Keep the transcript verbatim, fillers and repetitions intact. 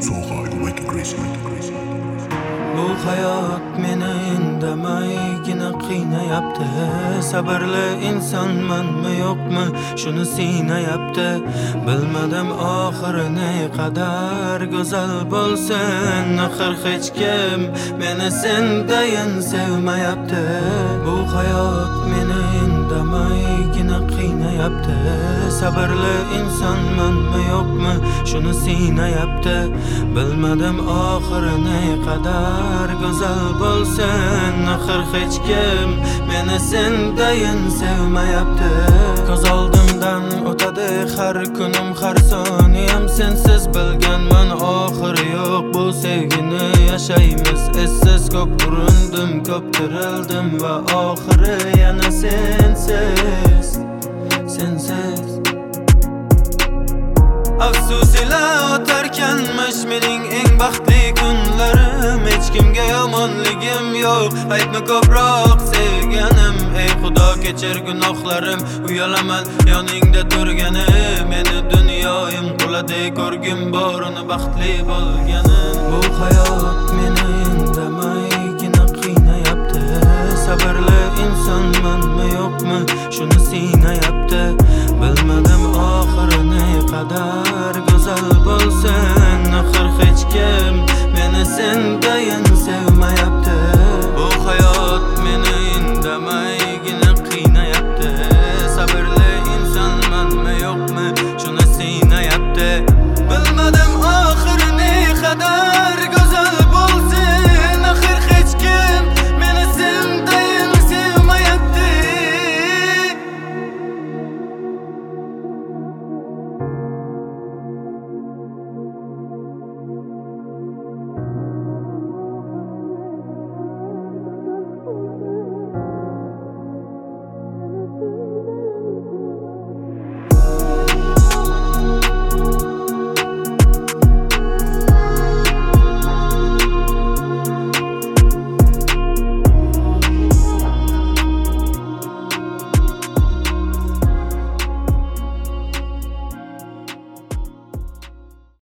Bu hayot meni indamaygina qiynayapti. Sabrli insonmanmi yo'qmi shuni siynayapti. Bilmadim oxiri ne qadar go'zal bo'lsin. Axir hech kim meni sendayin sevmayapti. Bu hayot meni indamaygina qiynayapti. Sabrli insonmanmi yo'qmi shuni siynayapti. Bilmadim oxiri ne qadar go'zal bo'lsin. Axir hech kim meni sendayin sevmayapti. Ko'z oldimdan o'tadi har kunim, har soniyam sensiz bilganman oxiri yo'q bu sevgini yashaymiz. Essiz ko'p urindim, ko'p tirildim va oxiri yana sensiz, sensiz. Afsus ila o'tarkanmish mening eng baxtli kunlarim. Hech kimga yomonligim yo'q, aytma ko'proq sevganim. Ey Xudo kechir gunohlarim, uyalaman yoningda turganim. Meni dunyoyim quladi ko'rgim borini baxtli bo'lganim. Bu hayot meni indamaygina qiynayapti. Sabrli insonmanmi yo'qmi shuni siynayapti. Bilmadim oxiri ne qadar go'zal bo'lsin. Axir hech kim meni sendayin sevmayapti. Bu hayot meni